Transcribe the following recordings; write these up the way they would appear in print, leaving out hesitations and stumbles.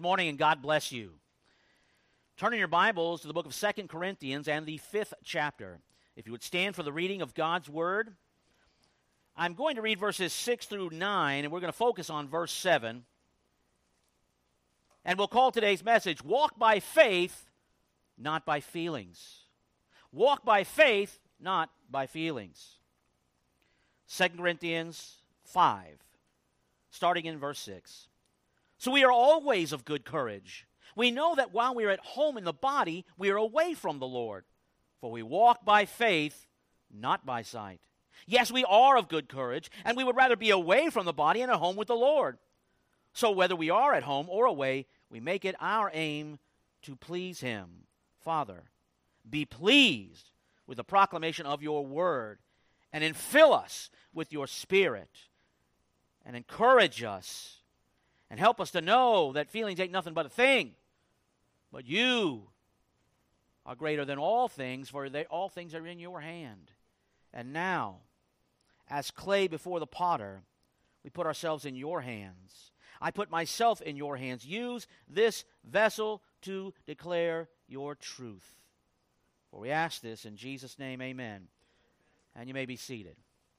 Good morning and God bless you. Turn in your Bibles to the book of 2 Corinthians and the 5th chapter. If you would stand for the reading of God's Word. I'm going to read verses 6 through 9, and we're going to focus on verse 7. And we'll call today's message, Walk by Faith, Not by Feelings. Walk by faith, not by feelings. 2 Corinthians 5, starting in verse 6. So we are always of good courage. We know that while we are at home in the body, we are away from the Lord. For we walk by faith, not by sight. Yes, we are of good courage, and we would rather be away from the body and at home with the Lord. So whether we are at home or away, we make it our aim to please Him. Father, be pleased with the proclamation of your word, and infill us with your Spirit, and encourage us, and help us to know that feelings ain't nothing but a thing. But you are greater than all things, for all things are in your hand. And now, as clay before the potter, we put ourselves in your hands. I put myself in your hands. Use this vessel to declare your truth. For we ask this in Jesus' name, amen. And you may be seated.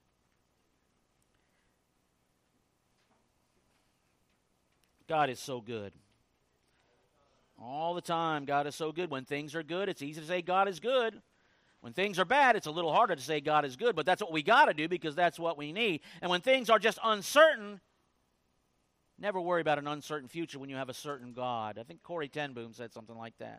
God is so good. All the time, God is so good. When things are good, it's easy to say God is good. When things are bad, it's a little harder to say God is good, but that's what we got to do because that's what we need. And when things are just uncertain, never worry about an uncertain future when you have a certain God. I think Corrie ten Boom said something like that.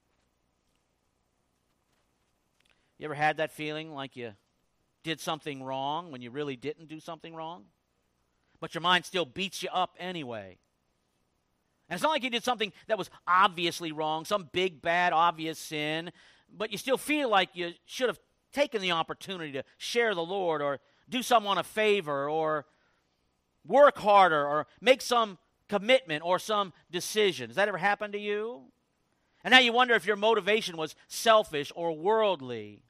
You ever had that feeling like you did something wrong when you really didn't do something wrong? But your mind still beats you up anyway. And it's not like you did something that was obviously wrong, some big, bad, obvious sin, but you still feel like you should have taken the opportunity to share the Lord or do someone a favor or work harder or make some commitment or some decision. Has that ever happened to you? And now you wonder if your motivation was selfish or worldly.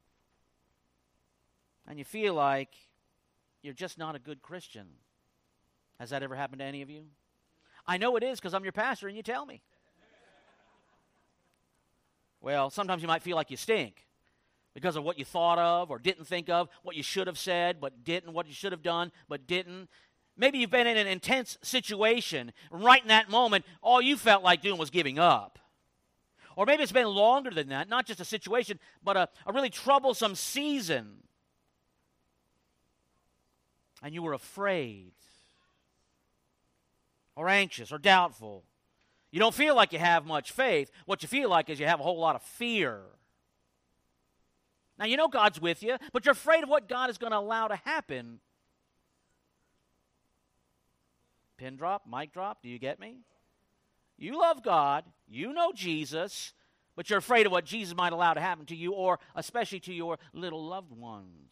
And you feel like you're just not a good Christian. Has that ever happened to any of you? I know it is because I'm your pastor and you tell me. Well, sometimes you might feel like you stink because of what you thought of or didn't think of, what you should have said but didn't, what you should have done but didn't. Maybe you've been in an intense situation, and right in that moment, all you felt like doing was giving up. Or maybe it's been longer than that, not just a situation, but a really troublesome season. And you were afraid, or anxious, or doubtful. You don't feel like you have much faith. What you feel like is you have a whole lot of fear. Now, you know God's with you, but you're afraid of what God is going to allow to happen. Pin drop, mic drop, do you get me? You love God, you know Jesus, but you're afraid of what Jesus might allow to happen to you, or especially to your little loved ones.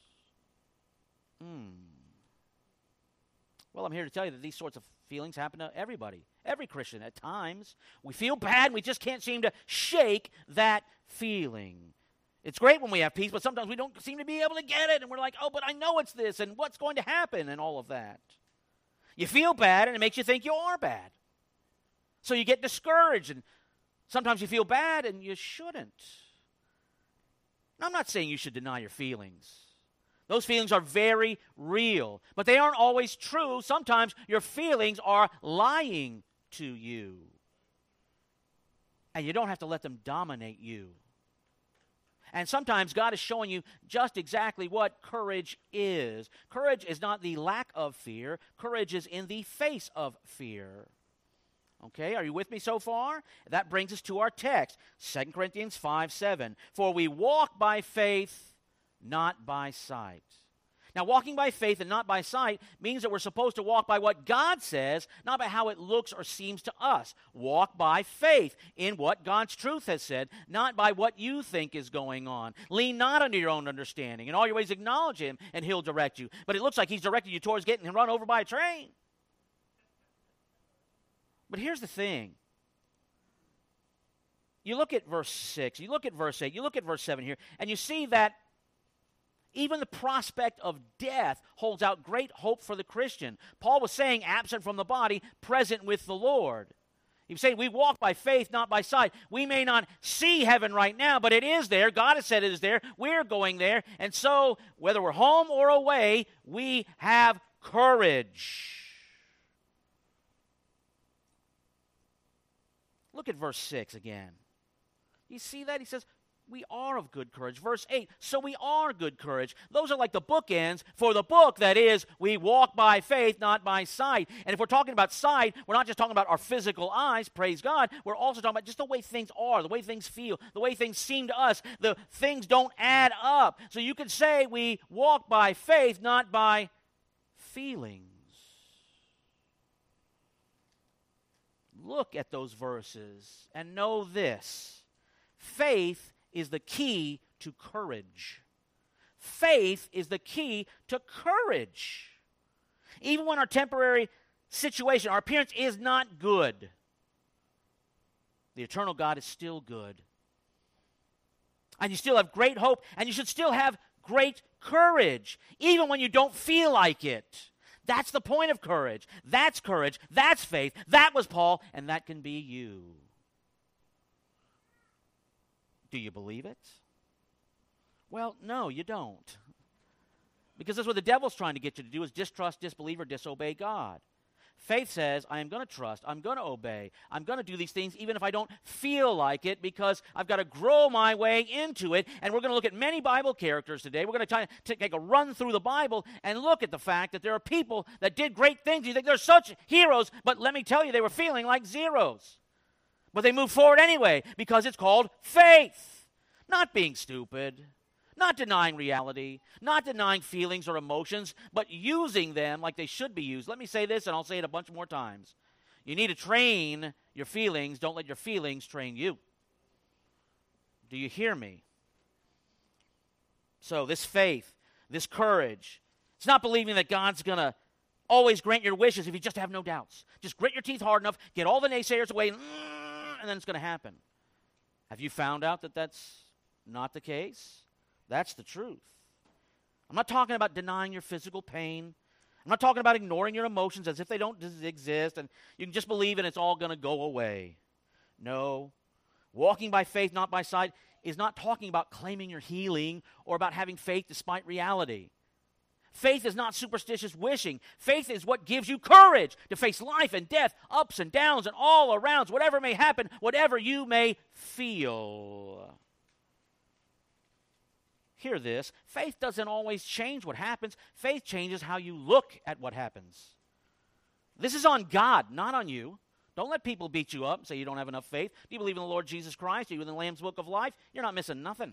Well, I'm here to tell you that these sorts of feelings happen to everybody, every Christian at times. We feel bad, we just can't seem to shake that feeling. It's great when we have peace, but sometimes we don't seem to be able to get it, and we're like, oh, but I know it's this, and what's going to happen, and all of that. You feel bad, and it makes you think you are bad. So you get discouraged, and sometimes you feel bad, and you shouldn't. Now, I'm not saying you should deny your feelings. Those feelings are very real, but they aren't always true. Sometimes your feelings are lying to you. And you don't have to let them dominate you. And sometimes God is showing you just exactly what courage is. Courage is not the lack of fear. Courage is in the face of fear. Okay, are you with me so far? That brings us to our text, 2 Corinthians 5:7. For we walk by faith, not by sight. Now, walking by faith and not by sight means that we're supposed to walk by what God says, not by how it looks or seems to us. Walk by faith in what God's truth has said, not by what you think is going on. Lean not unto your own understanding. In all your ways acknowledge Him, and He'll direct you. But it looks like He's directed you towards getting run over by a train. But here's the thing. You look at verse 6, you look at verse 8, you look at verse 7 here, and you see that even the prospect of death holds out great hope for the Christian. Paul was saying, absent from the body, present with the Lord. You say we walk by faith, not by sight. We may not see heaven right now, but it is there. God has said it is there. We're going there. And so, whether we're home or away, we have courage. Look at verse 6 again. You see that? He says, we are of good courage. Verse 8, so we are good courage. Those are like the bookends for the book that is, we walk by faith, not by sight. And if we're talking about sight, we're not just talking about our physical eyes, praise God. We're also talking about just the way things are, the way things feel, the way things seem to us. The things don't add up. So you could say we walk by faith, not by feelings. Look at those verses and know this. Faith is the key to courage. Faith is the key to courage. Even when our temporary situation, our appearance is not good, the eternal God is still good. And you still have great hope, and you should still have great courage, even when you don't feel like it. That's the point of courage. That's courage. That's faith. That was Paul, and that can be you. Do you believe it? Well, no, you don't. Because that's what the devil's trying to get you to do, is distrust, disbelieve, or disobey God. Faith says, I am going to trust, I'm going to obey, I'm going to do these things even if I don't feel like it, because I've got to grow my way into it. And we're going to look at many Bible characters today. We're going to try to take a run through the Bible and look at the fact that there are people that did great things. You think they're such heroes, but let me tell you, they were feeling like zeros. But they moved forward anyway because it's called faith. Not being stupid, not denying reality, not denying feelings or emotions, but using them like they should be used. Let me say this, and I'll say it a bunch more times. You need to train your feelings. Don't let your feelings train you. Do you hear me? So this faith, this courage, it's not believing that God's going to always grant your wishes if you just have no doubts. Just grit your teeth hard enough, get all the naysayers away, and then it's going to happen. Have you found out that that's not the case? That's the truth. I'm not talking about denying your physical pain. I'm not talking about ignoring your emotions as if they don't exist and you can just believe and it's all going to go away. No. Walking by faith, not by sight, is not talking about claiming your healing or about having faith despite reality. Faith is not superstitious wishing. Faith is what gives you courage to face life and death, ups and downs and all arounds, whatever may happen, whatever you may feel. Hear this. Faith doesn't always change what happens. Faith changes how you look at what happens. This is on God, not on you. Don't let people beat you up and say you don't have enough faith. Do you believe in the Lord Jesus Christ? Are you in the Lamb's Book of Life? You're not missing nothing.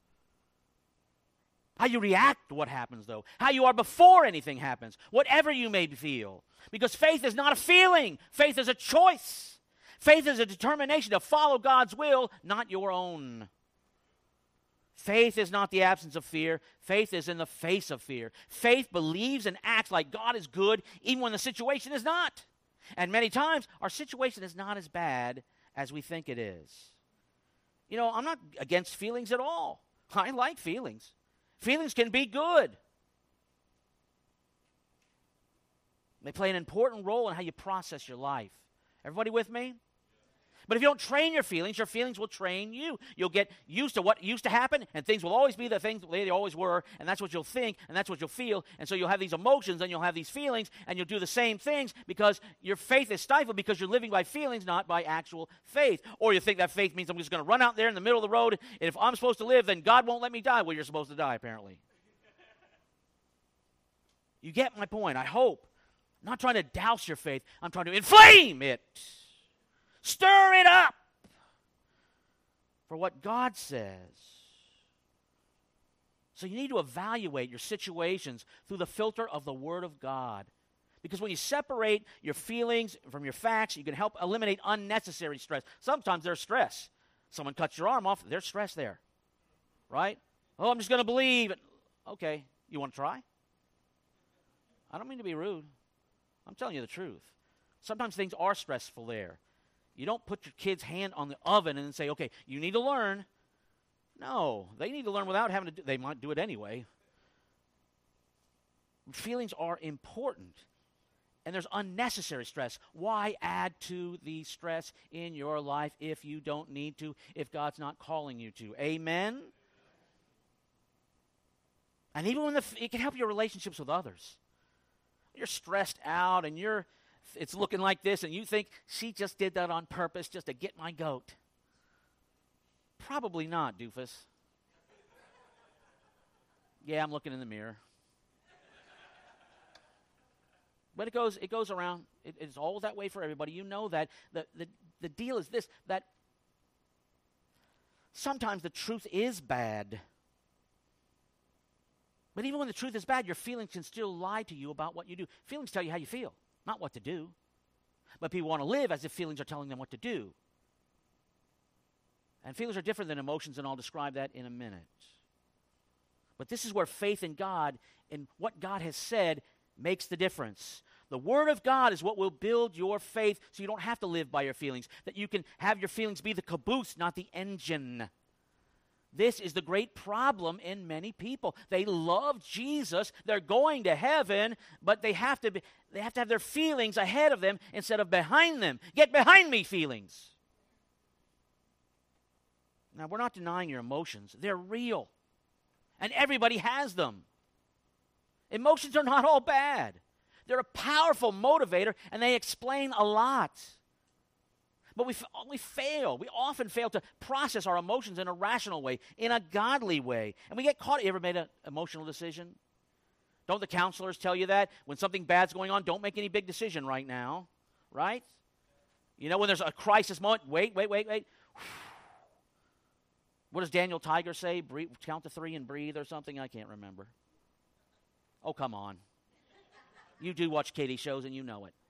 How you react to what happens, though. How you are before anything happens. Whatever you may feel. Because faith is not a feeling. Faith is a choice. Faith is a determination to follow God's will, not your own. Faith is not the absence of fear. Faith is in the face of fear. Faith believes and acts like God is good even when the situation is not. And many times, our situation is not as bad as we think it is. You know, I'm not against feelings at all. I like feelings. Feelings can be good. They play an important role in how you process your life. Everybody with me? But if you don't train your feelings will train you. You'll get used to what used to happen, and things will always be the things they always were, and that's what you'll think, and that's what you'll feel. And so you'll have these emotions, and you'll have these feelings, and you'll do the same things because your faith is stifled because you're living by feelings, not by actual faith. Or you think that faith means I'm just going to run out there in the middle of the road, and if I'm supposed to live, then God won't let me die. Well, you're supposed to die, apparently. You get my point, I hope. I'm not trying to douse your faith. I'm trying to inflame it. Stir it up for what God says. So you need to evaluate your situations through the filter of the Word of God. Because when you separate your feelings from your facts, you can help eliminate unnecessary stress. Sometimes there's stress. Someone cuts your arm off, there's stress there. Right? Oh, I'm just going to believe. Okay, you want to try? I don't mean to be rude. I'm telling you the truth. Sometimes things are stressful there. You don't put your kid's hand on the oven and then say, okay, you need to learn. No, they need to learn without having to do. They might do it anyway. Feelings are important. And there's unnecessary stress. Why add to the stress in your life if you don't need to, if God's not calling you to? Amen? And even when it can help your relationships with others. You're stressed out and it's looking like this and you think, she just did that on purpose just to get my goat. Probably not, doofus. Yeah, I'm looking in the mirror. But it goes around. It's all that way for everybody. You know that. The deal is this, that sometimes the truth is bad. But even when the truth is bad, your feelings can still lie to you about what you do. Feelings tell you how you feel, not what to do. But people want to live as if feelings are telling them what to do. And feelings are different than emotions, and I'll describe that in a minute. But this is where faith in God and what God has said makes the difference. The Word of God is what will build your faith so you don't have to live by your feelings, that you can have your feelings be the caboose, not the engine. This is the great problem in many people. They love Jesus, they're going to heaven, but they have to have their feelings ahead of them instead of behind them. Get behind me, feelings. Now, we're not denying your emotions. They're real, and everybody has them. Emotions are not all bad. They're a powerful motivator, and they explain a lot. But we fail. We often fail to process our emotions in a rational way, in a godly way. And we get caught. You ever made an emotional decision? Don't the counselors tell you that? When something bad's going on, don't make any big decision right now, right? You know, when there's a crisis moment, wait. What does Daniel Tiger say? Count to 3 and breathe or something? I can't remember. Oh, come on. You do watch kiddie shows and you know it.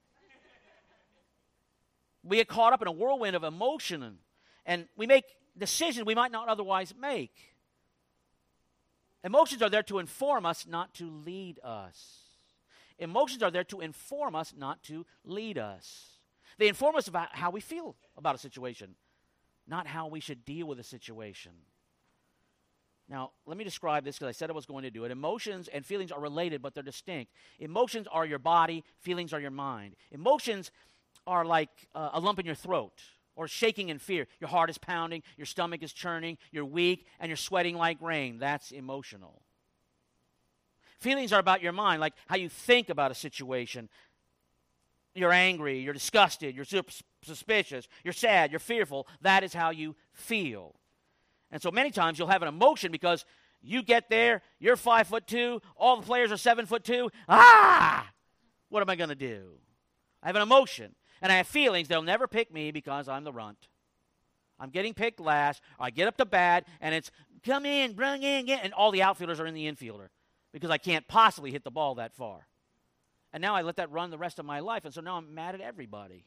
We get caught up in a whirlwind of emotion and we make decisions we might not otherwise make. Emotions are there to inform us, not to lead us. Emotions are there to inform us, not to lead us. They inform us about how we feel about a situation, not how we should deal with a situation. Now, let me describe this because I said I was going to do it. Emotions and feelings are related, but they're distinct. Emotions are your body. Feelings are your mind. Emotions are like a lump in your throat or shaking in fear. Your heart is pounding, your stomach is churning, you're weak, and you're sweating like rain. That's emotional. Feelings are about your mind, like how you think about a situation. You're angry, you're disgusted, you're suspicious, you're sad, you're fearful. That is how you feel. And so many times you'll have an emotion because you get there, you're 5'2", all the players are 7'2". What am I going to do? I have an emotion, and I have feelings. They'll never pick me because I'm the runt. I'm getting picked last. I get up to bat, and it's, come in, bring in, get, and all the outfielders are in the infielder because I can't possibly hit the ball that far. And now I let that run the rest of my life, and so now I'm mad at everybody.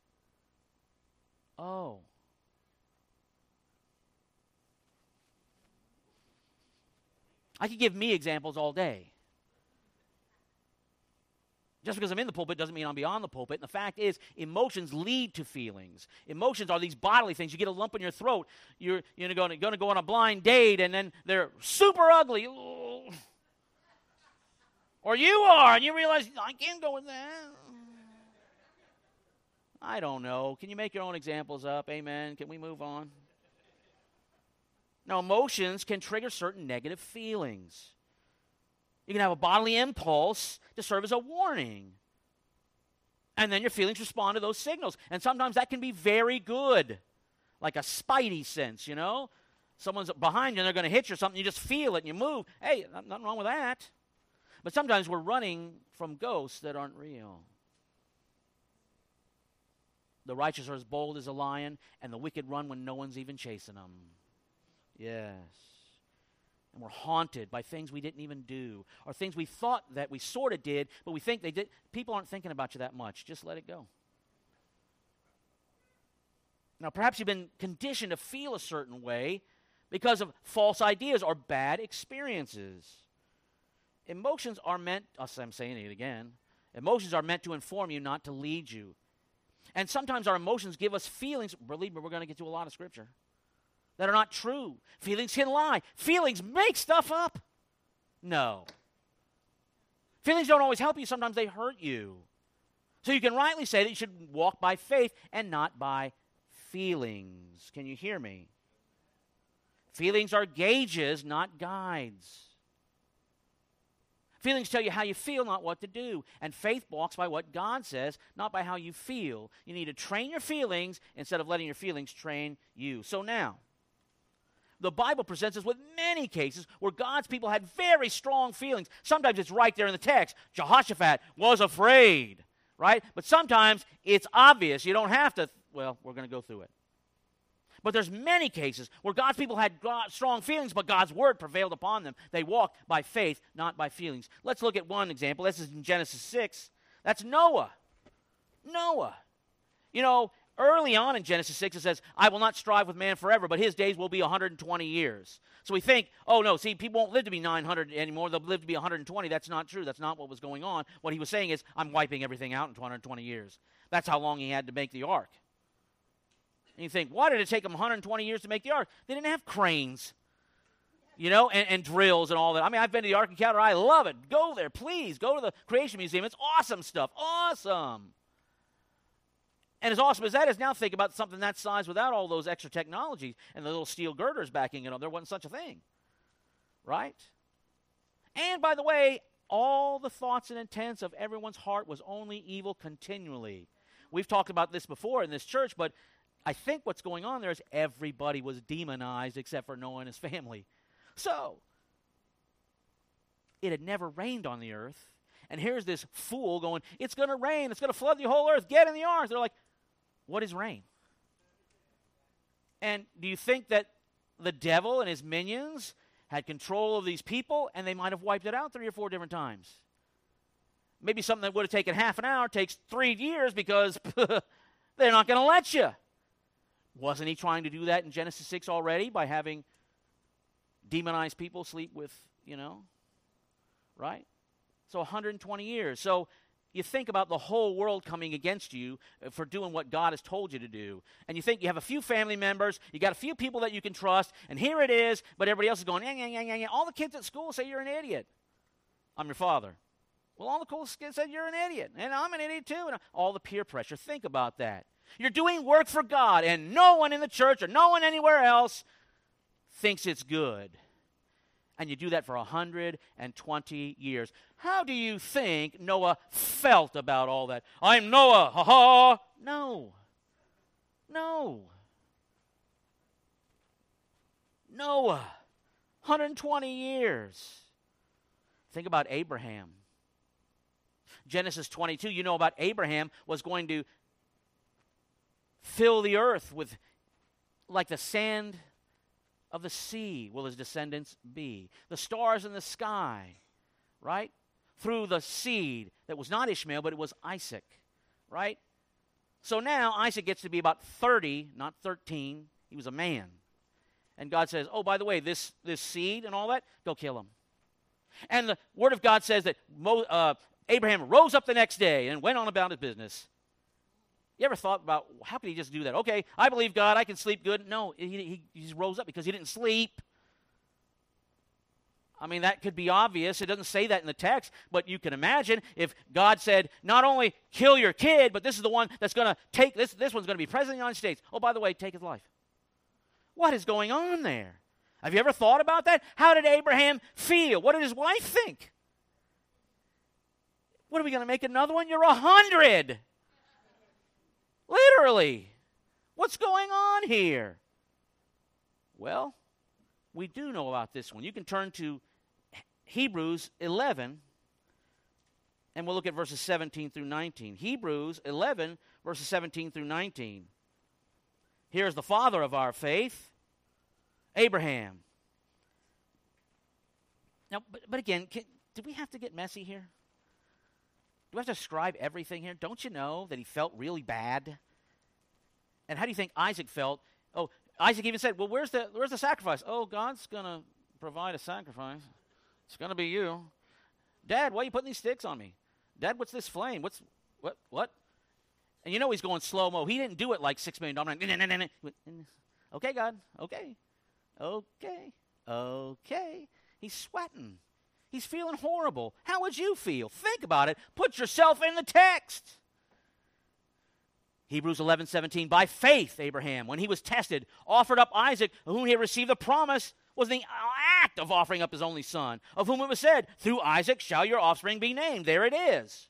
Oh. I could give me examples all day. Just because I'm in the pulpit doesn't mean I'm beyond the pulpit. And the fact is, emotions lead to feelings. Emotions are these bodily things. You get a lump in your throat. You're going to go on a blind date, and then they're super ugly. Ooh. Or you are, and you realize, I can't go with that. I don't know. Can you make your own examples up? Amen. Can we move on? Now, emotions can trigger certain negative feelings. You can have a bodily impulse to serve as a warning. And then your feelings respond to those signals. And sometimes that can be very good, like a spidey sense, you know. Someone's behind you and they're going to hit you or something. You just feel it and you move. Hey, nothing wrong with that. But sometimes we're running from ghosts that aren't real. The righteous are as bold as a lion, and the wicked run when no one's even chasing them. Yes. And we're haunted by things we didn't even do, or things we thought that we sort of did, but we think they did. People aren't thinking about you that much. Just let it go. Now, perhaps you've been conditioned to feel a certain way because of false ideas or bad experiences. Emotions are meant, I'm saying it again, emotions are meant to inform you, not to lead you. And sometimes our emotions give us feelings, believe me, we're going to get to a lot of scripture, that are not true. Feelings can lie. Feelings make stuff up. No. Feelings don't always help you. Sometimes they hurt you. So you can rightly say that you should walk by faith and not by feelings. Can you hear me? Feelings are gauges, not guides. Feelings tell you how you feel, not what to do. And faith walks by what God says, not by how you feel. You need to train your feelings instead of letting your feelings train you. So now, the Bible presents us with many cases where God's people had very strong feelings. Sometimes it's right there in the text. Jehoshaphat was afraid, right? But sometimes it's obvious. You don't have to, well, we're going to go through it. But there's many cases where God's people had strong feelings, but God's word prevailed upon them. They walked by faith, not by feelings. Let's look at one example. This is in Genesis 6. That's Noah. Noah. You know, early on in Genesis 6, it says, I will not strive with man forever, but his days will be 120 years. So we think, oh, no, see, people won't live to be 900 anymore. They'll live to be 120. That's not true. That's not what was going on. What he was saying is, I'm wiping everything out in 120 years. That's how long he had to make the ark. And you think, why did it take them 120 years to make the ark? They didn't have cranes, you know, and drills and all that. I mean, I've been to the Ark Encounter. I love it. Go there, please. Go to the Creation Museum. It's awesome stuff. Awesome. And as awesome as that is, now think about something that size without all those extra technologies and the little steel girders backing it up. There wasn't such a thing, right? And by the way, all the thoughts and intents of everyone's heart was only evil continually. We've talked about this before in this church, but I think what's going on there is everybody was demonized except for Noah and his family. So, it had never rained on the earth, and here's this fool going, it's going to rain, it's going to flood the whole earth, get in the ark. They're like, what is rain? And do you think that the devil and his minions had control of these people, and they might have wiped it out 3 or 4 different times? Maybe something that would have taken half an hour takes 3 years because they're not going to let you. Wasn't he trying to do that in Genesis 6 already by having demonized people sleep with, you know, right? So 120 years. So you think about the whole world coming against you for doing what God has told you to do. And you think you have a few family members, you got a few people that you can trust, and here it is, but everybody else is going, yeah. All the kids at school say you're an idiot. I'm your father. Well, all the cool kids said you're an idiot, and I'm an idiot too. And all the peer pressure. Think about that. You're doing work for God, and no one in the church or no one anywhere else thinks it's good. And you do that for 120 years. How do you think Noah felt about all that? I'm Noah, ha-ha. No. Noah, 120 years. Think about Abraham. Genesis 22, you know about Abraham was going to fill the earth with, like the sand of the sea will his descendants be. The stars in the sky, right? Through the seed that was not Ishmael, but it was Isaac, right? So now Isaac gets to be about 30, not 13. He was a man. And God says, oh, by the way, this seed and all that, go kill him. And the Word of God says that Abraham rose up the next day and went on about his business. You ever thought about, how could he just do that? Okay, I believe God, I can sleep good. No, he just rose up because he didn't sleep. I mean, that could be obvious. It doesn't say that in the text, but you can imagine if God said, not only kill your kid, but this is the one that's going to take, this one's going to be president of the United States. Oh, by the way, take his life. What is going on there? Have you ever thought about that? How did Abraham feel? What did his wife think? What, are we going to make another one? You're 100. Literally. What's going on here? Well, we do know about this one. You can turn to Hebrews 11, and we'll look at verses 17 through 19. Hebrews 11, verses 17 through 19. Here's the father of our faith, Abraham. Now, but again, do we have to get messy here? Do we have to describe everything here? Don't you know that he felt really bad? And how do you think Isaac felt? Oh, Isaac even said, well, where's the sacrifice? Oh, God's going to provide a sacrifice. It's going to be you. Dad, why are you putting these sticks on me? Dad, what's this flame? What? And you know he's going slow-mo. He didn't do it like $6 million. Okay, God. Okay. He's sweating. He's feeling horrible. How would you feel? Think about it. Put yourself in the text. Hebrews 11:17, by faith Abraham, when he was tested, offered up Isaac, of whom he had received the promise, was in the act of offering up his only son, of whom it was said, through Isaac shall your offspring be named. There it is.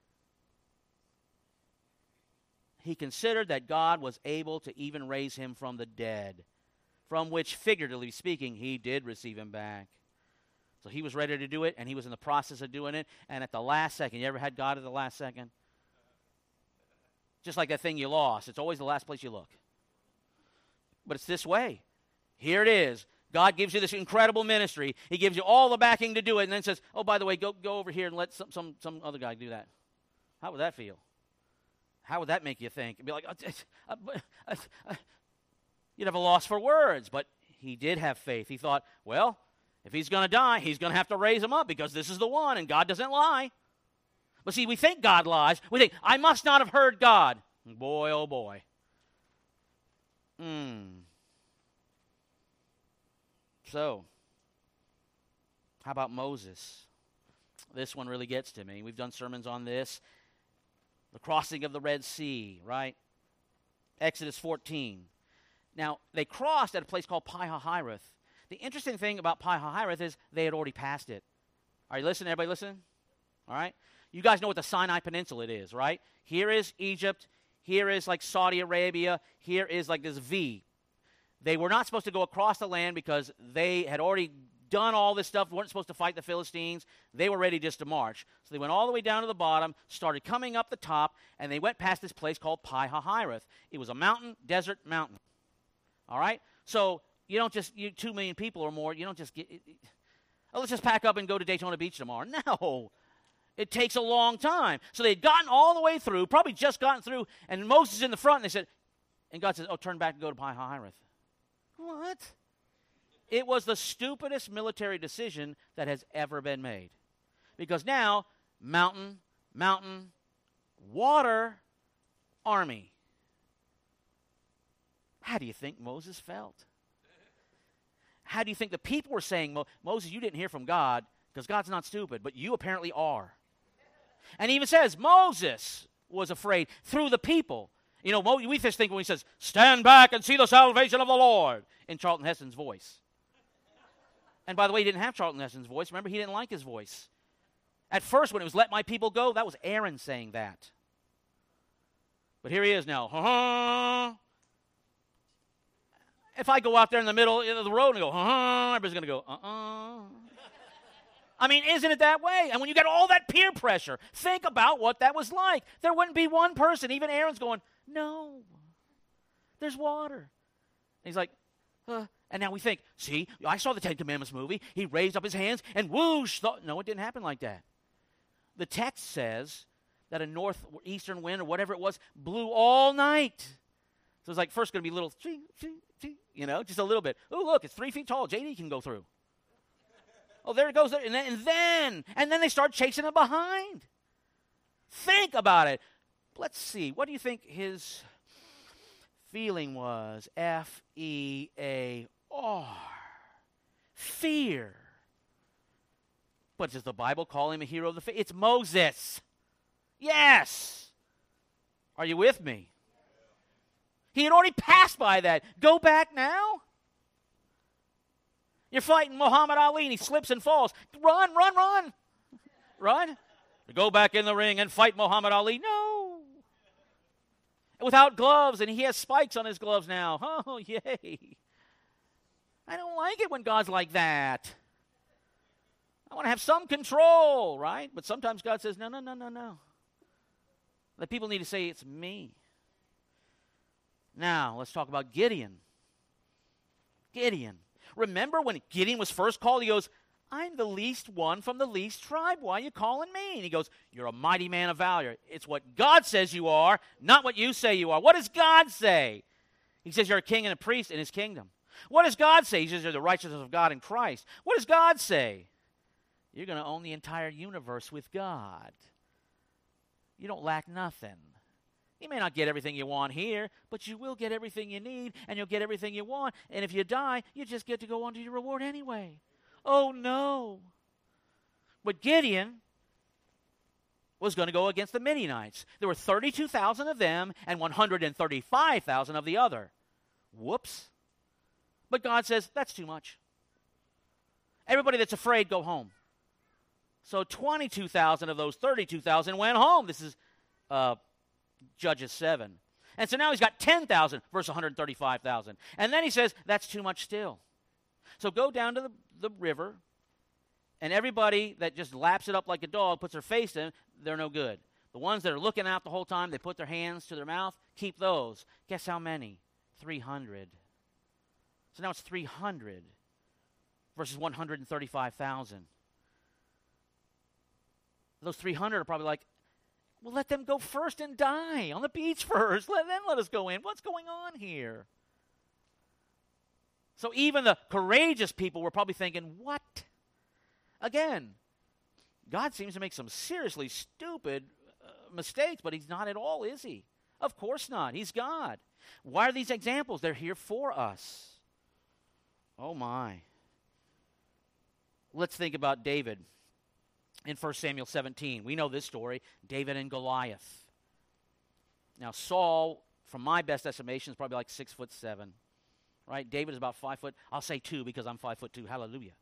He considered that God was able to even raise him from the dead, from which, figuratively speaking, he did receive him back. So he was ready to do it, and he was in the process of doing it, and at the last second, you ever had God at the last second? Just like that thing you lost. It's always the last place you look. But it's this way. Here it is. God gives you this incredible ministry. He gives you all the backing to do it, and then says, oh, by the way, go over here and let some other guy do that. How would that feel? How would that make you think? It'd be like, you'd have a loss for words. But he did have faith. He thought, well, if he's going to die, he's going to have to raise him up because this is the one, and God doesn't lie. But see, we think God lies. We think, I must not have heard God. Boy, oh boy. So, how about Moses? This one really gets to me. We've done sermons on this. The crossing of the Red Sea, right? Exodus 14. Now, they crossed at a place called Pi-hahiroth. The interesting thing about Pi-hahiroth is they had already passed it. Are you listening? Everybody listen? All right? You guys know what the Sinai Peninsula is, right? Here is Egypt. Here is like Saudi Arabia. Here is like this V. They were not supposed to go across the land because they had already done all this stuff, weren't supposed to fight the Philistines. They were ready just to march. So they went all the way down to the bottom, started coming up the top, and they went past this place called Pi-hahiroth. It was a mountain, desert mountain. All right? So you don't just, 2 million people or more, you don't just get, let's just pack up and go to Daytona Beach tomorrow. No. It takes a long time. So they had gotten all the way through, probably just gotten through, and Moses is in the front, and they said, and God says, oh, turn back and go to Pi-hahiroth. What? It was the stupidest military decision that has ever been made. Because now, mountain, water, army. How do you think Moses felt? How do you think the people were saying, Moses, you didn't hear from God, because God's not stupid, but you apparently are. And he even says, Moses was afraid through the people. You know, we just think when he says, stand back and see the salvation of the Lord, in Charlton Heston's voice. And by the way, he didn't have Charlton Heston's voice. Remember, he didn't like his voice. At first, when it was let my people go, that was Aaron saying that. But here he is now. If I go out there in the middle of the road and go, everybody's going to go, I mean, isn't it that way? And when you get all that peer pressure, think about what that was like. There wouldn't be one person, even Aaron's going, no, there's water. And he's like, and now we think, see, I saw the Ten Commandments movie. He raised up his hands and whoosh. No, it didn't happen like that. The text says that a northeastern wind or whatever it was blew all night. So it's like first going to be little, just a little bit. Oh, look, it's 3 feet tall. JD can go through. Oh, there it goes. And then they start chasing it behind. Think about it. Let's see. What do you think his feeling was? F-E-A-R. Fear. But does the Bible call him a hero of the faith? It's Moses. Yes. Are you with me? He had already passed by that. Go back now? You're fighting Muhammad Ali and he slips and falls. Run. Run. Go back in the ring and fight Muhammad Ali. No. Without gloves, and he has spikes on his gloves now. Oh, yay. I don't like it when God's like that. I want to have some control, right? But sometimes God says, no. The people need to say, it's me. Now, let's talk about Gideon. Remember when Gideon was first called, he goes, I'm the least one from the least tribe. Why are you calling me? And he goes, you're a mighty man of valor. It's what God says you are, not what you say you are. What does God say? He says you're a king and a priest in his kingdom. What does God say? He says you're the righteousness of God in Christ. What does God say? You're going to own the entire universe with God. You don't lack nothing. You may not get everything you want here, but you will get everything you need, and you'll get everything you want. And if you die, you just get to go on to your reward anyway. Oh, no. But Gideon, was going to go against the Midianites. There were 32,000 of them and 135,000 of the other. Whoops. But God says, that's too much. Everybody that's afraid, go home. So 22,000 of those 32,000 went home. This is Judges 7. And so now he's got 10,000 versus 135,000. And then he says, that's too much still. So go down to the river, and everybody that just laps it up like a dog, puts their face in, they're no good. The ones that are looking out the whole time, they put their hands to their mouth, keep those. Guess how many? 300. So now it's 300 versus 135,000. Those 300 are probably like, well, let them go first and die on the beach first. Let us go in. What's going on here? So even the courageous people were probably thinking, what? Again, God seems to make some seriously stupid mistakes, but he's not at all, is he? Of course not. He's God. Why are these examples? They're here for us. Oh, my. Let's think about David in 1 Samuel 17. We know this story, David and Goliath. Now, Saul, from my best estimation, is probably like 6'7", right? David is about 5 foot. I'll say 2 because I'm 5'2". Hallelujah.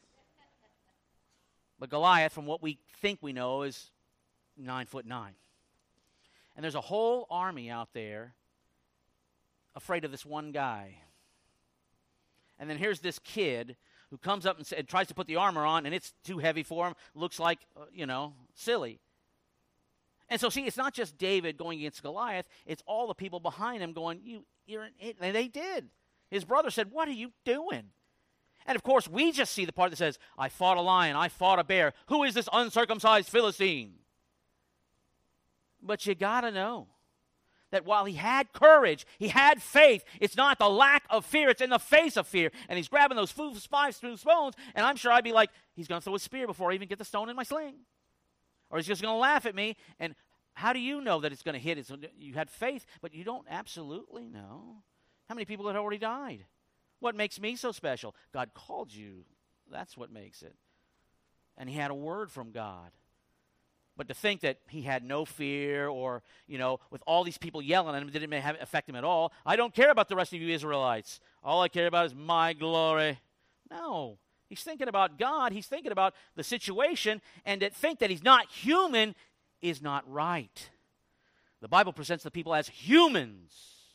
But Goliath, from what we think we know, is 9'9". And there's a whole army out there afraid of this one guy. And then here's this kid who comes up and tries to put the armor on, and it's too heavy for him. Looks like, silly. And so, see, it's not just David going against Goliath. It's all the people behind him going, you're an idiot. And they did. His brother said, what are you doing? And, of course, we just see the part that says, I fought a lion, I fought a bear. Who is this uncircumcised Philistine? But you got to know that while he had courage, he had faith, it's not the lack of fear, it's in the face of fear. And he's grabbing those 5 smooth stones, and I'm sure I'd be like, he's going to throw a spear before I even get the stone in my sling. Or he's just going to laugh at me. And how do you know that it's going to hit? You had faith, but you don't absolutely know. How many people had already died? What makes me so special? God called you. That's what makes it. And he had a word from God. But to think that he had no fear or, with all these people yelling at him, didn't affect him at all. I don't care about the rest of you Israelites. All I care about is my glory. No. He's thinking about God. He's thinking about the situation. And to think that he's not human is not right. The Bible presents the people as humans.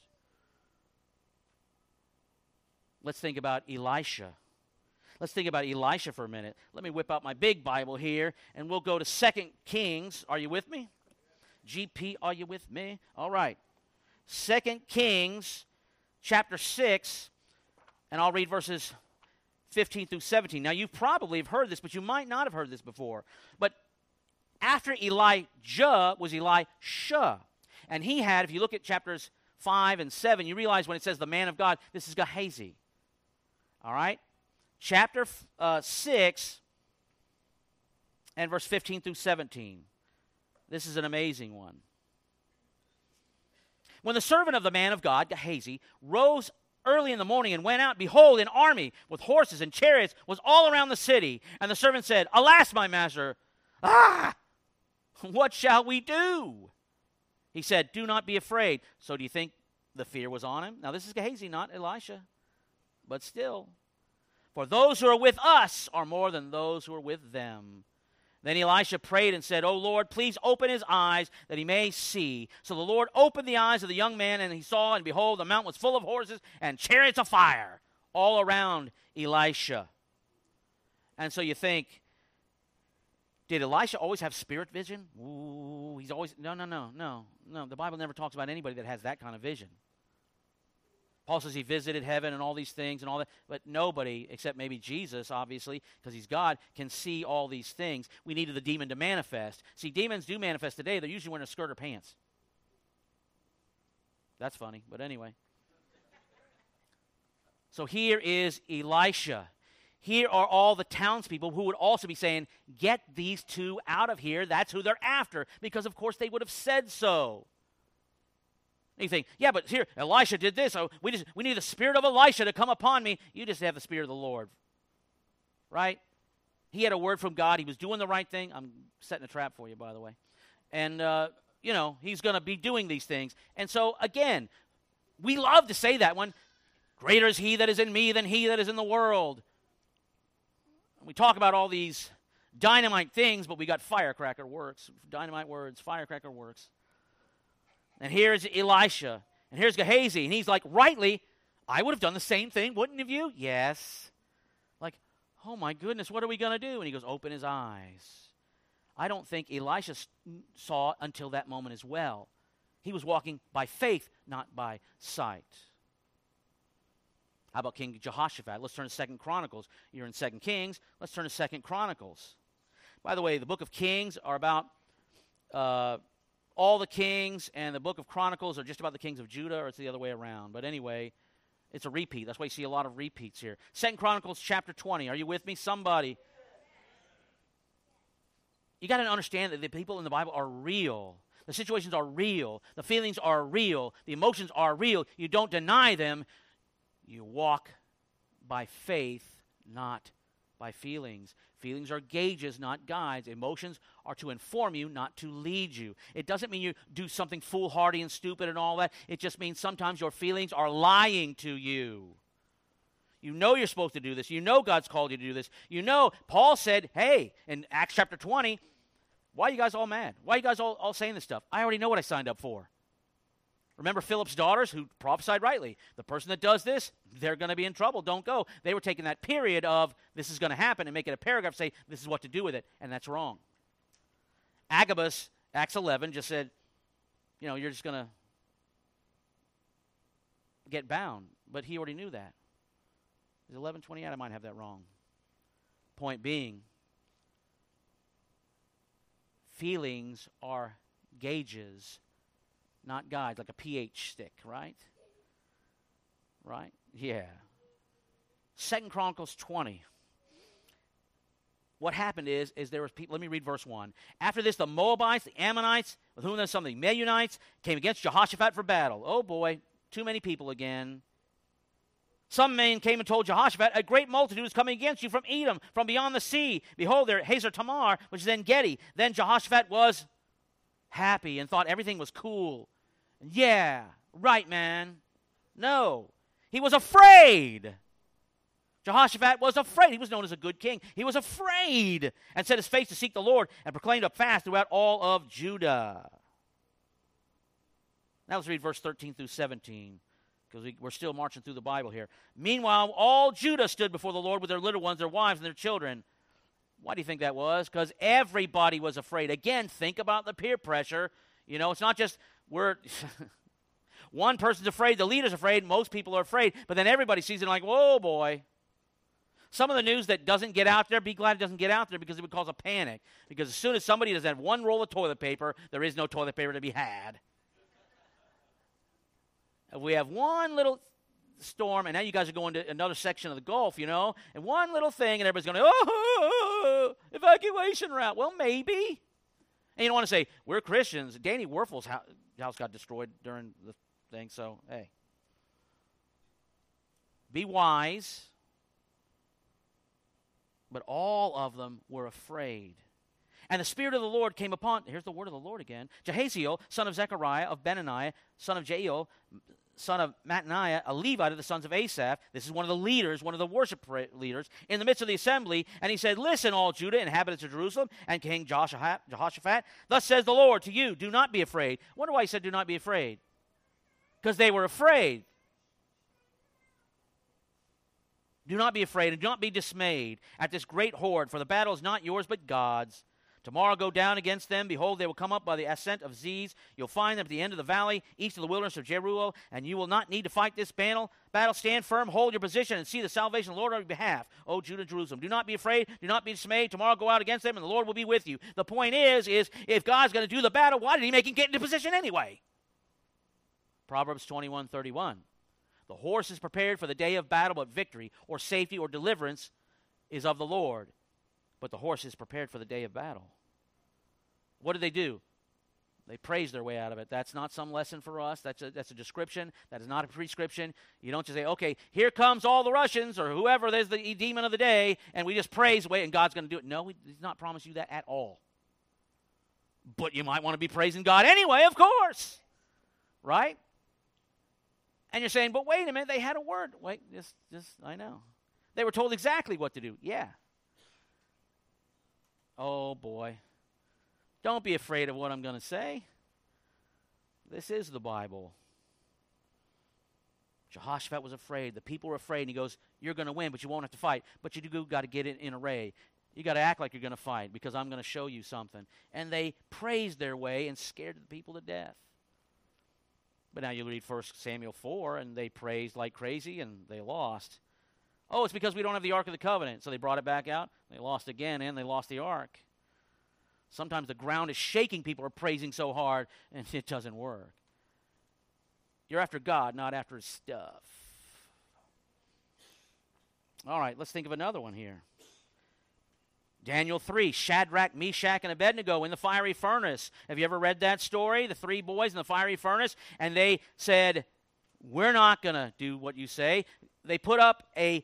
Let's think about Elisha. Let's think about Elisha for a minute. Let me whip out my big Bible here, and we'll go to 2 Kings. Are you with me? GP, are you with me? All right. 2 Kings chapter 6, and I'll read verses 15 through 17. Now, you probably have heard this, but you might not have heard this before. But after Elijah was Elisha. And he had, if you look at chapters 5 and 7, you realize when it says the man of God, this is Gehazi. All right? Chapter 6 and verse 15 through 17. This is an amazing one. When the servant of the man of God, Gehazi, rose early in the morning and went out, behold, an army with horses and chariots was all around the city. And the servant said, Alas, my master, what shall we do? He said, Do not be afraid. So do you think the fear was on him? Now this is Gehazi, not Elisha, but still. For those who are with us are more than those who are with them. Then Elisha prayed and said, O Lord, please open his eyes that he may see. So the Lord opened the eyes of the young man, and he saw, and behold, the mountain was full of horses and chariots of fire all around Elisha. And so you think, did Elisha always have spirit vision? Ooh, he's always, no. The Bible never talks about anybody that has that kind of vision. Paul says he visited heaven and all these things and all that, but nobody, except maybe Jesus, obviously, because he's God, can see all these things. We needed the demon to manifest. See, demons do manifest today. They're usually wearing a skirt or pants. That's funny, but anyway. So here is Elisha. Here are all the townspeople who would also be saying, get these two out of here. That's who they're after, because, of course, they would have said so. You think, yeah, but here, Elisha did this. So we need the spirit of Elisha to come upon me. You just have the spirit of the Lord, right? He had a word from God. He was doing the right thing. I'm setting a trap for you, by the way. And, he's going to be doing these things. And so, again, we love to say that one. Greater is he that is in me than he that is in the world. We talk about all these dynamite things, but we got firecracker works. Dynamite words, firecracker works. And here's Elisha. And here's Gehazi. And he's like, rightly, I would have done the same thing, wouldn't have you? Yes. Like, oh my goodness, what are we going to do? And he goes, open his eyes. I don't think Elisha saw until that moment as well. He was walking by faith, not by sight. How about King Jehoshaphat? Let's turn to 2 Chronicles. You're in 2 Kings. Let's turn to 2 Chronicles. By the way, the book of Kings are about all the kings, and the book of Chronicles are just about the kings of Judah, or it's the other way around. But anyway, it's a repeat. That's why you see a lot of repeats here. 2 Chronicles chapter 20. Are you with me? Somebody. You got to understand that the people in the Bible are real. The situations are real. The feelings are real. The emotions are real. You don't deny them. You walk by faith, not by feelings. Feelings are gauges, not guides. Emotions are to inform you, not to lead you. It doesn't mean you do something foolhardy and stupid and all that. It just means sometimes your feelings are lying to you. You know you're supposed to do this. You know God's called you to do this. You know, Paul said, hey, in Acts chapter 20, why are you guys all mad? Why are you guys all saying this stuff? I already know what I signed up for. Remember Philip's daughters who prophesied rightly. The person that does this, they're going to be in trouble. Don't go. They were taking that period of this is going to happen and make it a paragraph, say this is what to do with it, and that's wrong. Agabus, Acts 11, just said, you're just going to get bound. But he already knew that. Is 11:28? I might have that wrong. Point being, feelings are gauges, not guides, like a pH stick, right? Right? Yeah. 2 Chronicles 20. What happened is there was people, let me read verse 1. After this, the Moabites, the Ammonites, with whom there's some, the Meunites, came against Jehoshaphat for battle. Oh boy, too many people again. Some men came and told Jehoshaphat, a great multitude is coming against you from Edom, from beyond the sea. Behold, they're at Hazer Tamar, which is En Gedi. Then Jehoshaphat was happy and thought everything was cool. Yeah, right, man. No, he was afraid. Jehoshaphat was afraid. He was known as a good king. He was afraid and set his face to seek the Lord and proclaimed a fast throughout all of Judah. Now let's read verse 13 through 17. Because we're still marching through the Bible here. Meanwhile, all Judah stood before the Lord with their little ones, their wives, and their children. Why do you think that was? Because everybody was afraid. Again, think about the peer pressure. It's not just one person's afraid, the leader's afraid, most people are afraid, but then everybody sees it like, whoa, boy. Some of the news that doesn't get out there, be glad it doesn't get out there because it would cause a panic. Because as soon as somebody doesn't have one roll of toilet paper, there is no toilet paper to be had. If we have one little storm, and now you guys are going to another section of the Gulf, and one little thing, and everybody's going, evacuation route. Well, maybe. And you don't want to say, we're Christians. Danny Werfel's house got destroyed during the thing, so, hey. Be wise. But all of them were afraid. And the Spirit of the Lord came upon, here's the word of the Lord again, Jehaziel, son of Zechariah, of Benaniah, son of Jael, son of Mattaniah, a Levite of the sons of Asaph. This is one of the leaders, one of the worship leaders, in the midst of the assembly. And he said, listen, all Judah, inhabitants of Jerusalem, and King Jehoshaphat, thus says the Lord to you, do not be afraid. I wonder why he said do not be afraid. Because they were afraid. Do not be afraid, and do not be dismayed at this great horde, for the battle is not yours but God's. Tomorrow go down against them. Behold, they will come up by the ascent of Ziz. You'll find them at the end of the valley, east of the wilderness of Jeruel, and you will not need to fight this battle. Stand firm, hold your position, and see the salvation of the Lord on your behalf, O Judah, Jerusalem. Do not be afraid. Do not be dismayed. Tomorrow go out against them, and the Lord will be with you. The point is if God's going to do the battle, why did he make him get into position anyway? Proverbs 21:31. The horse is prepared for the day of battle, but victory or safety or deliverance is of the Lord. But the horse is prepared for the day of battle. What did they do? They praised their way out of it. That's not some lesson for us. That's a description. That is not a prescription. You don't just say, okay, here comes all the Russians or whoever, there's the demon of the day, and we just praise away and God's going to do it. No, he's not promised you that at all. But you might want to be praising God anyway, of course. Right? And you're saying, but wait a minute, they had a word. Wait, I know. They were told exactly what to do. Yeah. Oh, boy. Don't be afraid of what I'm going to say. This is the Bible. Jehoshaphat was afraid. The people were afraid. And he goes, you're going to win, but you won't have to fight. But you do got to get it in array. You got to act like you're going to fight because I'm going to show you something. And they praised their way and scared the people to death. But now you read 1 Samuel 4, and they praised like crazy, and they lost. Oh, it's because we don't have the Ark of the Covenant. So they brought it back out. They lost again, and they lost the Ark. Sometimes the ground is shaking. People are praising so hard, and it doesn't work. You're after God, not after his stuff. All right, let's think of another one here. Daniel 3, Shadrach, Meshach, and Abednego in the fiery furnace. Have you ever read that story? The 3 boys in the fiery furnace, and they said, we're not going to do what you say. They put up a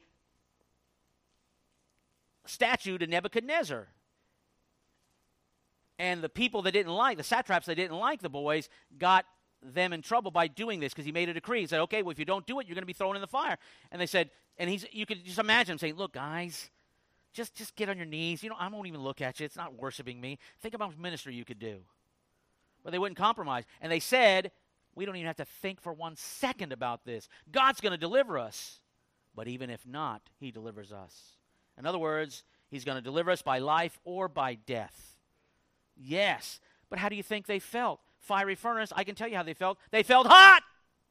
statue to Nebuchadnezzar. And the people that didn't like, the satraps that didn't like the boys, got them in trouble by doing this because he made a decree. He said, okay, well, if you don't do it, you're going to be thrown in the fire. And they said, and you could just imagine him saying, look, guys, just get on your knees. I won't even look at you. It's not worshiping me. Think about ministry you could do. But they wouldn't compromise. And they said, we don't even have to think for 1 second about this. God's going to deliver us. But even if not, he delivers us. In other words, he's going to deliver us by life or by death. Yes. But how do you think they felt? Fiery furnace, I can tell you how they felt. They felt hot.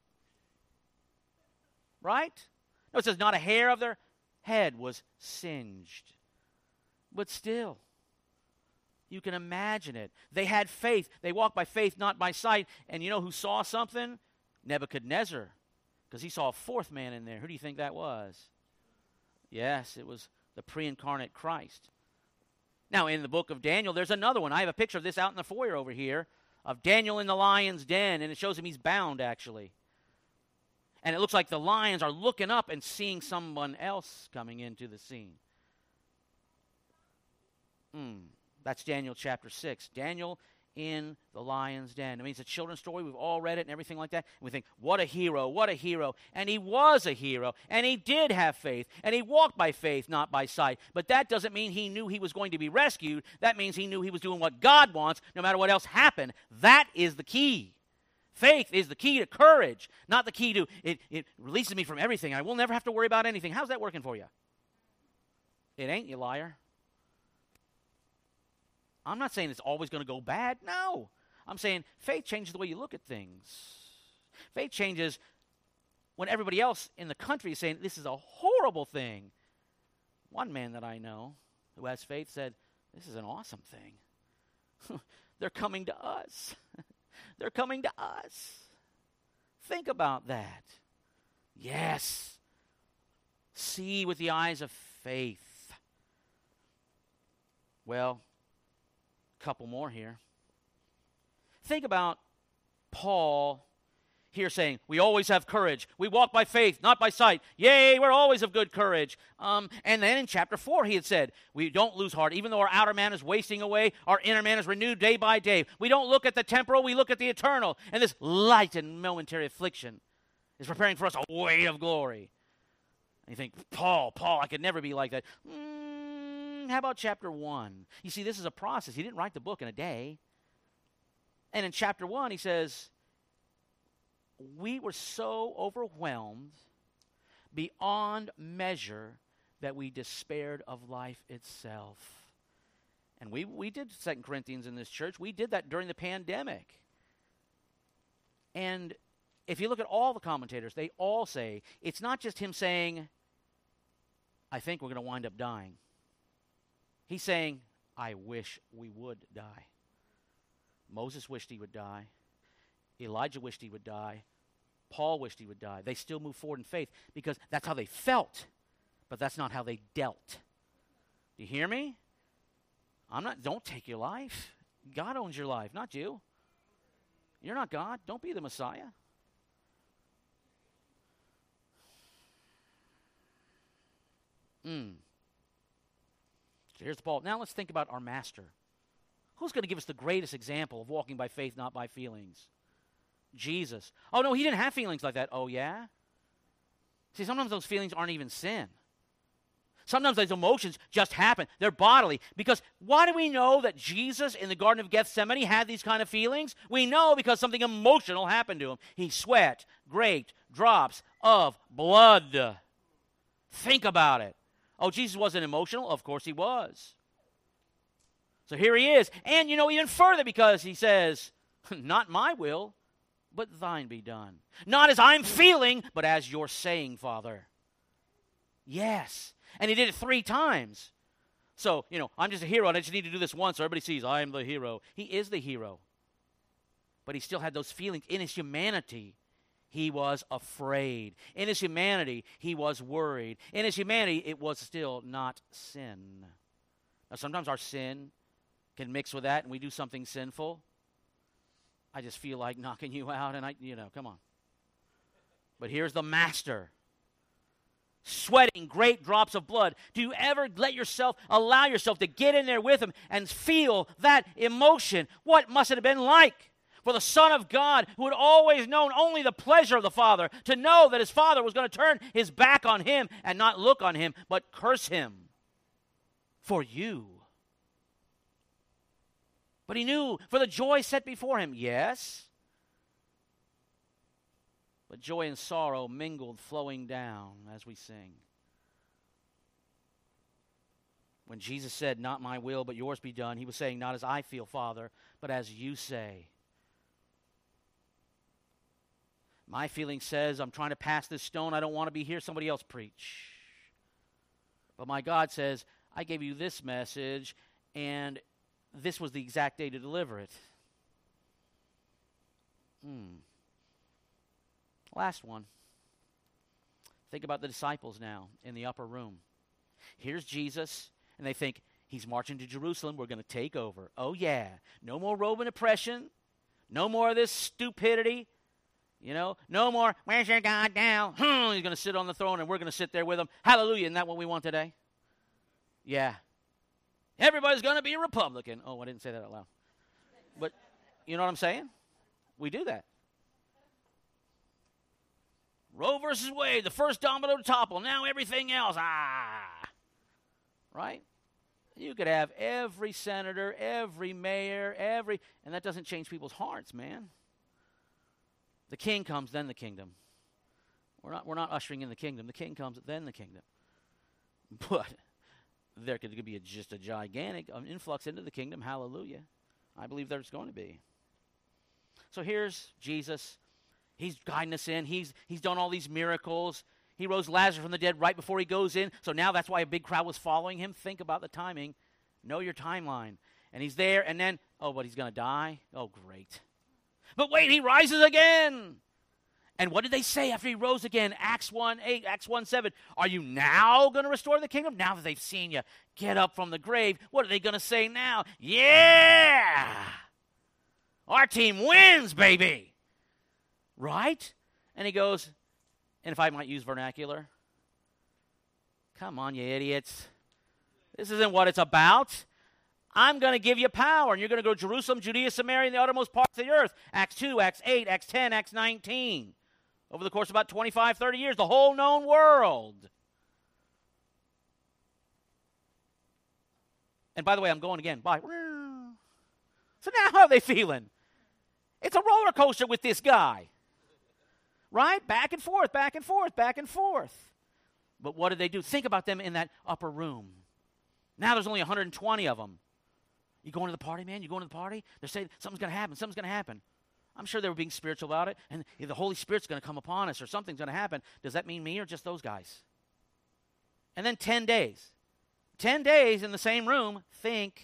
Right? No, it says not a hair of their head was singed. But still, you can imagine it. They had faith. They walked by faith, not by sight. And you know who saw something? Nebuchadnezzar. Because he saw a 4th man in there. Who do you think that was? Yes, it was the pre-incarnate Christ. Now, in the book of Daniel, there's another one. I have a picture of this out in the foyer over here of Daniel in the lion's den, and it shows him he's bound, actually. And it looks like the lions are looking up and seeing someone else coming into the scene. That's Daniel chapter 6. Daniel in the lion's den. I mean, it's a children's story. We've all read it and everything like that. And we think, what a hero, what a hero. And he was a hero. And he did have faith. And he walked by faith, not by sight. But that doesn't mean he knew he was going to be rescued. That means he knew he was doing what God wants, no matter what else happened. That is the key. Faith is the key to courage, not the key to, it releases me from everything. I will never have to worry about anything. How's that working for you? It ain't, you liar. I'm not saying it's always going to go bad. No. I'm saying faith changes the way you look at things. Faith changes when everybody else in the country is saying this is a horrible thing. One man that I know who has faith said, this is an awesome thing. They're coming to us. They're coming to us. Think about that. Yes. See with the eyes of faith. Well, a couple more here. Think about Paul here saying, we always have courage. We walk by faith, not by sight. Yea, we're always of good courage. And then in chapter 4, he had said, we don't lose heart. Even though our outer man is wasting away, our inner man is renewed day by day. We don't look at the temporal, we look at the eternal. And this light and momentary affliction is preparing for us a weight of glory. And you think, Paul, I could never be like that. How about chapter 1? You see, this is a process. He didn't write the book in a day. And in chapter 1, he says, we were so overwhelmed beyond measure that we despaired of life itself. And we did 2 Corinthians in this church. We did that during the pandemic. And if you look at all the commentators, they all say, it's not just him saying, I think we're going to wind up dying. He's saying, I wish we would die. Moses wished he would die. Elijah wished he would die. Paul wished he would die. They still moved forward in faith because that's how they felt, but that's not how they dealt. Do you hear me? Don't take your life. God owns your life, not you. You're not God. Don't be the Messiah. So here's Paul. Now let's think about our master. Who's going to give us the greatest example of walking by faith, not by feelings? Jesus. Oh, no, he didn't have feelings like that. Oh, yeah? See, sometimes those feelings aren't even sin. Sometimes those emotions just happen. They're bodily. Because why do we know that Jesus in the Garden of Gethsemane had these kind of feelings? We know because something emotional happened to him. He sweat great drops of blood. Think about it. Oh, Jesus wasn't emotional? Of course he was. So here he is. And, even further, because he says, not my will, but thine be done. Not as I'm feeling, but as you're saying, Father. Yes. And he did it 3 times. So, I'm just a hero, and I just need to do this once so everybody sees I'm the hero. He is the hero. But he still had those feelings. In his humanity, he was afraid. In his humanity, he was worried. In his humanity, it was still not sin. Now, sometimes our sin can mix with that, and we do something sinful. I just feel like knocking you out, and come on. But here's the master. Sweating great drops of blood. Do you ever allow yourself to get in there with him and feel that emotion? What must it have been like for the Son of God, who had always known only the pleasure of the Father, to know that his Father was going to turn his back on him and not look on him, but curse him for you? But he knew for the joy set before him, yes, but joy and sorrow mingled, flowing down as we sing. When Jesus said, not my will, but yours be done, he was saying, not as I feel, Father, but as you say. My feeling says, I'm trying to pass this stone. I don't want to be here. Somebody else preach. But my God says, I gave you this message, and this was the exact day to deliver it. Last one. Think about the disciples now in the upper room. Here's Jesus, and they think, he's marching to Jerusalem. We're going to take over. Oh, yeah. No more Roman oppression. No more of this stupidity. No more, where's your God now? He's going to sit on the throne, and we're going to sit there with him. Hallelujah. Isn't that what we want today? Yeah. Everybody's going to be a Republican. Oh, I didn't say that out loud. But you know what I'm saying? We do that. Roe versus Wade, the first domino to topple. Now everything else, right? You could have every senator, every mayor, and that doesn't change people's hearts, man. The king comes, then the kingdom. We're not ushering in the kingdom. The king comes, then the kingdom. But there could be just a gigantic influx into the kingdom. Hallelujah. I believe there's going to be. So here's Jesus. He's guiding us in. He's done all these miracles. He rose Lazarus from the dead right before he goes in. So now that's why a big crowd was following him. Think about the timing. Know your timeline. And he's there, and then, but he's going to die? Oh, great. But wait, he rises again. And what did they say after he rose again? Acts 1:8, Acts 1:7. Are you now going to restore the kingdom? Now that they've seen you get up from the grave, what are they going to say now? Yeah! Our team wins, baby! Right? And he goes, and if I might use vernacular, come on, you idiots. This isn't what it's about. I'm going to give you power, and you're going to go to Jerusalem, Judea, Samaria, and the uttermost parts of the earth. Acts 2, Acts 8, Acts 10, Acts 19. Over the course of about 25, 30 years, the whole known world. And by the way, I'm going again. Bye. So now how are they feeling? It's a roller coaster with this guy. Right? Back and forth, back and forth, back and forth. But what did they do? Think about them in that upper room. Now there's only 120 of them. You going to the party, man? You going to the party? They're saying something's going to happen. Something's going to happen. I'm sure they were being spiritual about it. And the Holy Spirit's going to come upon us or something's going to happen. Does that mean me or just those guys? And then 10 days. 10 days in the same room. Think.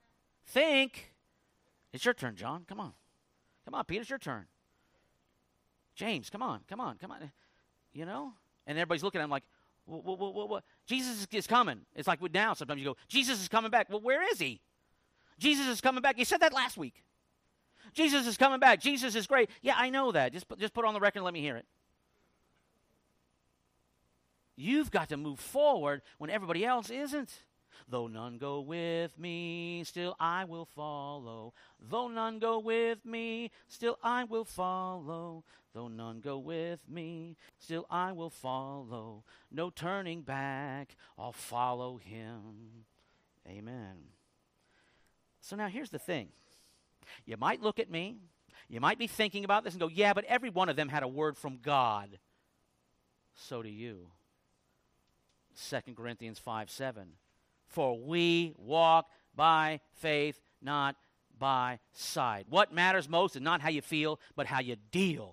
It's your turn, John. Come on. Come on, Peter, it's your turn. James, come on. And everybody's looking at him like, what? Jesus is coming. It's like now sometimes you go, Jesus is coming back. Well, where is he? Jesus is coming back. You said that last week. Jesus is coming back. Jesus is great. Yeah, I know that. Just put it on the record and let me hear it. You've got to move forward when everybody else isn't. Though none go with me, still I will follow. Though none go with me, still I will follow. Though none go with me, still I will follow. No turning back, I'll follow him. Amen. So now here's the thing. You might look at me, you might be thinking about this and go, yeah, but every one of them had a word from God. So do you. 2 Corinthians 5:7. For we walk by faith, not by sight. What matters most is not how you feel, but how you deal.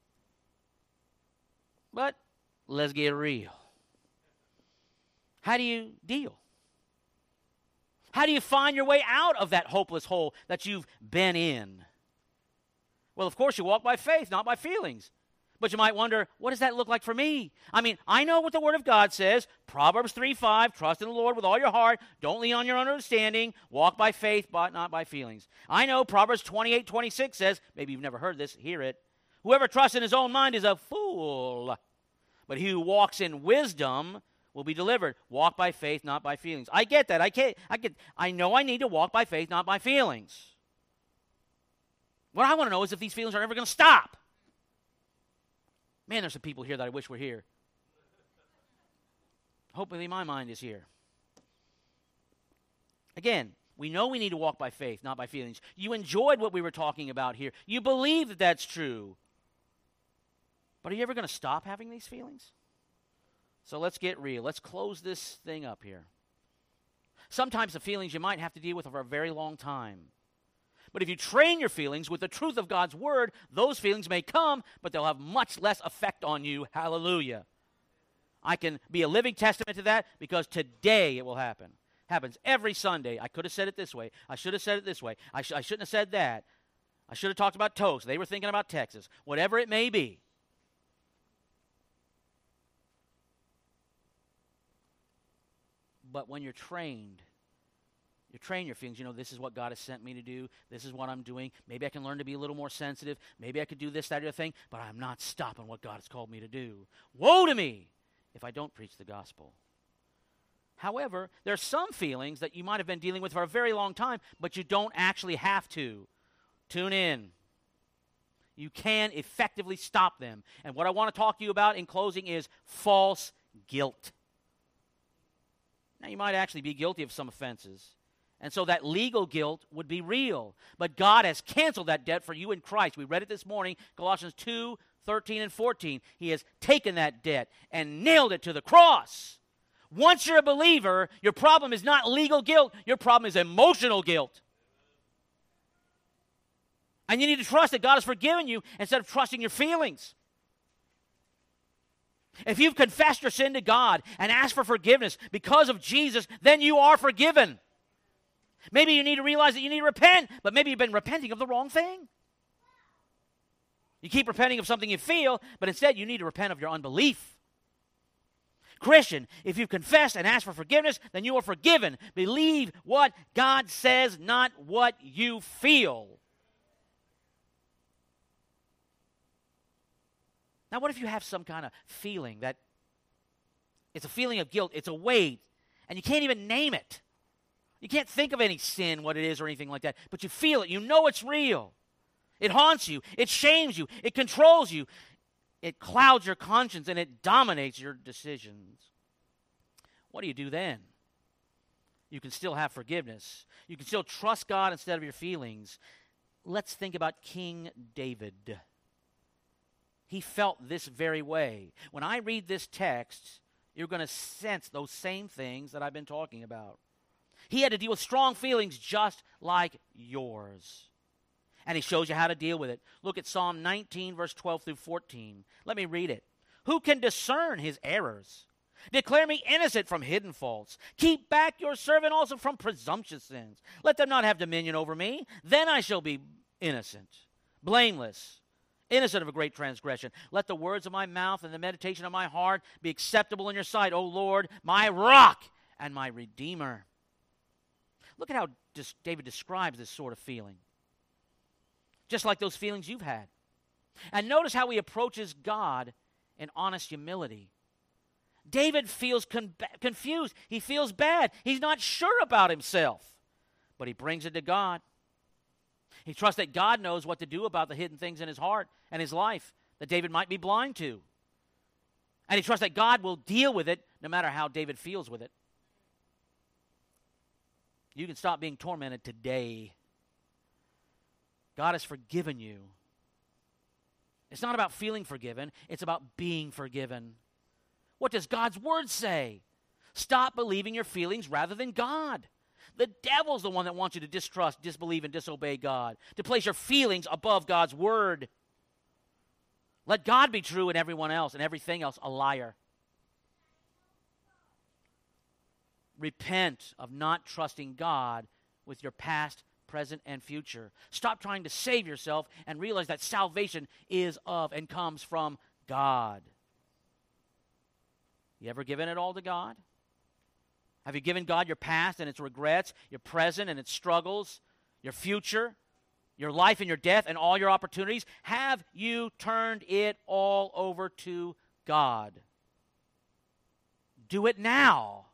But let's get real. How do you deal? How do you find your way out of that hopeless hole that you've been in? Well, of course, you walk by faith, not by feelings. But you might wonder, what does that look like for me? I mean, I know what the Word of God says. Proverbs 3:5, trust in the Lord with all your heart. Don't lean on your own understanding. Walk by faith, but not by feelings. I know Proverbs 28:26 says, maybe you've never heard this, hear it. Whoever trusts in his own mind is a fool. But he who walks in wisdom will be delivered. Walk by faith, not by feelings. I get that. I know I need to walk by faith, not by feelings. What I want to know is if these feelings are ever going to stop. Man, there's some people here that I wish were here. Hopefully my mind is here. Again, we know we need to walk by faith, not by feelings. You enjoyed what we were talking about here. You believe that that's true. But are you ever going to stop having these feelings? So let's get real. Let's close this thing up here. Sometimes the feelings you might have to deal with for a very long time. But if you train your feelings with the truth of God's word, those feelings may come, but they'll have much less effect on you. Hallelujah. I can be a living testament to that because today it will happen. Happens every Sunday. I could have said it this way. I should have said it this way. I shouldn't have said that. I should have talked about toast. They were thinking about Texas. Whatever it may be. But when you're trained, you train your feelings. You know, this is what God has sent me to do. This is what I'm doing. Maybe I can learn to be a little more sensitive. Maybe I could do this, that, or the thing. But I'm not stopping what God has called me to do. Woe to me if I don't preach the gospel. However, there are some feelings that you might have been dealing with for a very long time, but you don't actually have to. Tune in. You can effectively stop them. And what I want to talk to you about in closing is false guilt. Now, you might actually be guilty of some offenses. And so that legal guilt would be real. But God has canceled that debt for you in Christ. We read it this morning, Colossians 2:13 and 14. He has taken that debt and nailed it to the cross. Once you're a believer, your problem is not legal guilt. Your problem is emotional guilt. And you need to trust that God has forgiven you instead of trusting your feelings. If you've confessed your sin to God and asked for forgiveness because of Jesus, then you are forgiven. Maybe you need to realize that you need to repent, but maybe you've been repenting of the wrong thing. You keep repenting of something you feel, but instead you need to repent of your unbelief. Christian, if you've confessed and asked for forgiveness, then you are forgiven. Believe what God says, not what you feel. Now, what if you have some kind of feeling that it's a feeling of guilt, it's a weight, and you can't even name it? You can't think of any sin, what it is, or anything like that, but you feel it. You know it's real. It haunts you. It shames you. It controls you. It clouds your conscience, and it dominates your decisions. What do you do then? You can still have forgiveness. You can still trust God instead of your feelings. Let's think about King David. He felt this very way. When I read this text, you're going to sense those same things that I've been talking about. He had to deal with strong feelings just like yours. And he shows you how to deal with it. Look at Psalm 19, verse 12 through 14. Let me read it. Who can discern his errors? Declare me innocent from hidden faults. Keep back your servant also from presumptuous sins. Let them not have dominion over me. Then I shall be innocent, blameless, innocent of a great transgression. Let the words of my mouth and the meditation of my heart be acceptable in your sight, O Lord, my rock and my redeemer. Look at how David describes this sort of feeling. Just like those feelings you've had. And notice how he approaches God in honest humility. David feels confused. He feels bad. He's not sure about himself. But he brings it to God. He trusts that God knows what to do about the hidden things in his heart and his life that David might be blind to. And he trusts that God will deal with it no matter how David feels with it. You can stop being tormented today. God has forgiven you. It's not about feeling forgiven. It's about being forgiven. What does God's word say? Stop believing your feelings rather than God. The devil's the one that wants you to distrust, disbelieve, and disobey God, to place your feelings above God's word. Let God be true and everyone else and everything else a liar. Repent of not trusting God with your past, present, and future. Stop trying to save yourself and realize that salvation is of and comes from God. You ever given it all to God? Have you given God your past and its regrets, your present and its struggles, your future, your life and your death, and all your opportunities? Have you turned it all over to God? Do it now.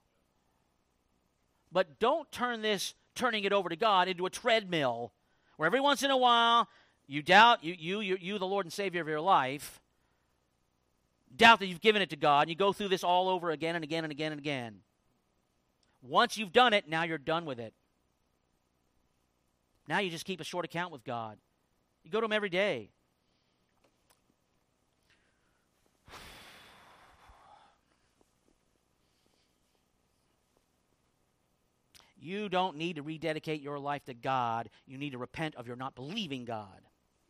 But don't turn this turning it over to God into a treadmill where every once in a while you doubt you the Lord and Savior of your life, doubt that you've given it to God, and you go through this all over again and again and again and again. Once you've done it, now you're done with it. Now you just keep a short account with God. You go to Him every day. You don't need to rededicate your life to God. You need to repent of your not believing God.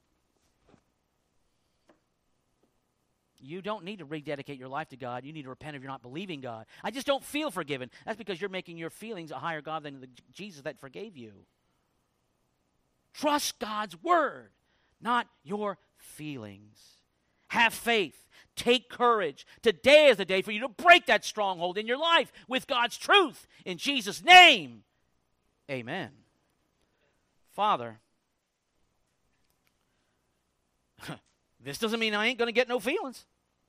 You don't need to rededicate your life to God. You need to repent of your not believing God. I just don't feel forgiven. That's because you're making your feelings a higher God than the Jesus that forgave you. Trust God's word, not your feelings. Have faith. Take courage. Today is the day for you to break that stronghold in your life with God's truth. In Jesus' name, amen. Father, this doesn't mean I ain't going to get no feelings.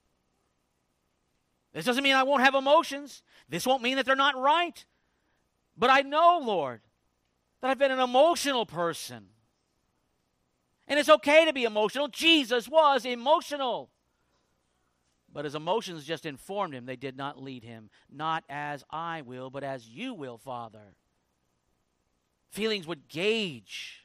This doesn't mean I won't have emotions. This won't mean that they're not right. But I know, Lord, that I've been an emotional person. And it's okay to be emotional. Jesus was emotional. But his emotions just informed him. They did not lead him. Not as I will, but as you will, Father. Feelings would gauge.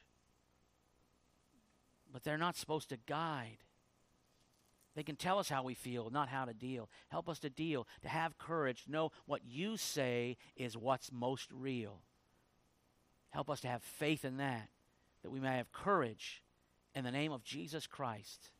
But they're not supposed to guide. They can tell us how we feel, not how to deal. Help us to deal, to have courage, to know what you say is what's most real. Help us to have faith in that we may have courage in the name of Jesus Christ.